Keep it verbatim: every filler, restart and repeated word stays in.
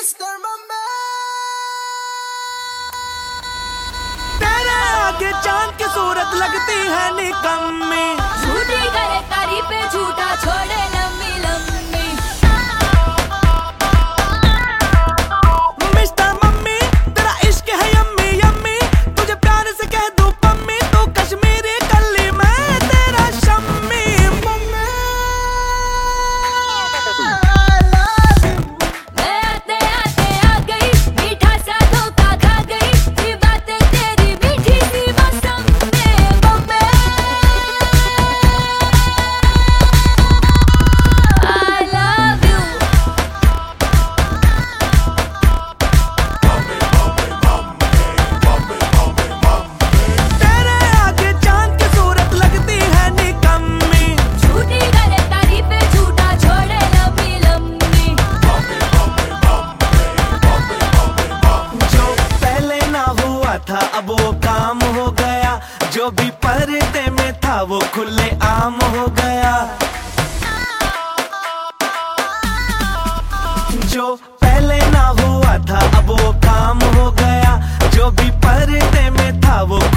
Mister mummy तेरे आगे चांद की सूरत लगती है निकम्मी। झूठी करे तारीफ पे झूठा छोड़े लम्बी लम्बी। मिस्टर मम्मी तेरा इश्क है यम्मी यम्मी, तुझे प्यार से कह दूं पम्मी, तू कश्मीरी कल्ली मैं तेरा शम्मी। मैं आते आते आ गई, मीठा सा धोखा खा गई, ये बातें तेरी मीठी सी मौसम में बम्बे। I love you। तेरे आगे चांद की सूरत लगती है निकम्मी। झूठी करे तारीफ पे झूठा छोड़े लम्बी लम्बी। जो पहले ना हुआ था अब वो काम हो गया, जो भी पर्दे में था वो खुले आम हो गया। जो पहले ना हुआ था अब वो काम हो गया, जो भी पर्दे में था वो